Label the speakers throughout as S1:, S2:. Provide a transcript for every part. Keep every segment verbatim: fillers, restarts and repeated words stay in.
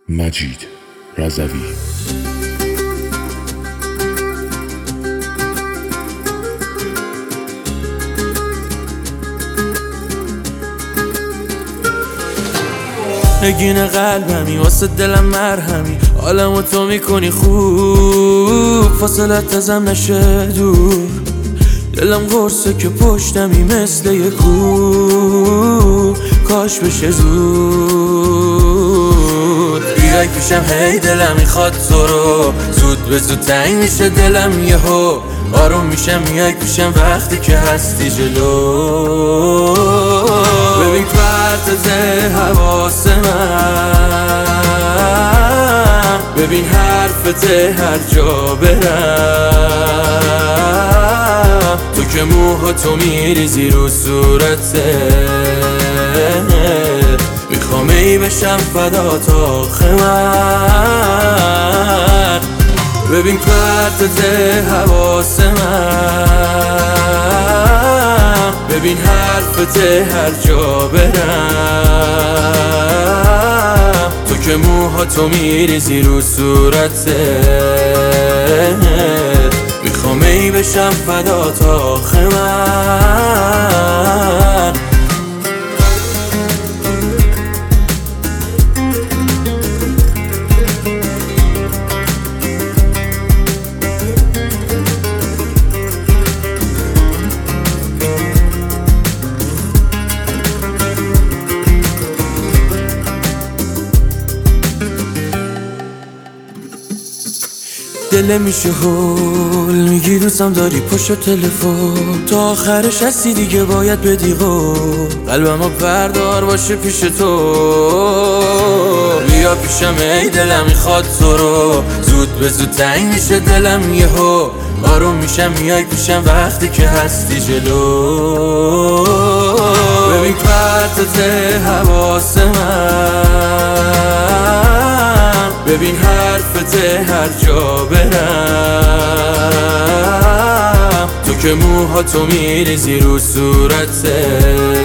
S1: مجید رضوی.
S2: نگین قلبمی واسه دلم مرهمی، حالمو تو میکنی خوب، فاصلت ازم نشه دور. دلم قرصه که پشتمی مثل یه کوه، کاش بشه زود. بیای پیشم هی دلم میخواد تو رو، زود به زود تنگ میشه دلم یهو. آروم میشم میای پیشم وقتی که هستی جلو. ببین پرتز حواس من، ببین حرفت هر جا برم. تو که موهاتو میریزی رو صورته، میخوام ای بشم فدا تا آخه من. ببین پرتز حواس من، ببین حرفت هر جا برم. تو که موهاتو میریزی رو صورته، میخوام ای بشم فدا تا آخه من. دل میشه هول، میگی دوستم داری پشت تلفن، تا آخرش هستی دیگه باید بدی قول. قلبمو بردار باشه پیش تو، بیا پیشم ای دلم میخواد تو رو، زود به زود تنگ میشه دلم یهو. آروم میشم میای پیشم وقتی که هستی جلو. ببین پرتز حواس من، ببین حرفت هر جا برم. تو که موهاتو میریزی رو صورته،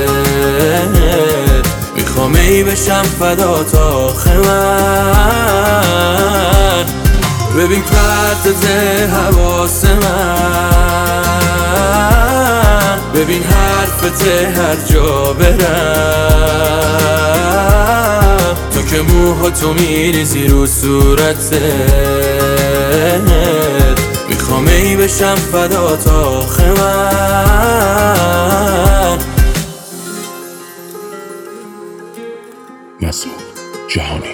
S2: میخوام ای بشم فدا تا آخه من. ببین پرتز حواس من، ببین حرفت هر جا برم. تو که موهاتو میریزی رو صورته، میخوام ای بشم فدا تا آخه من.
S1: مسعود جهانی.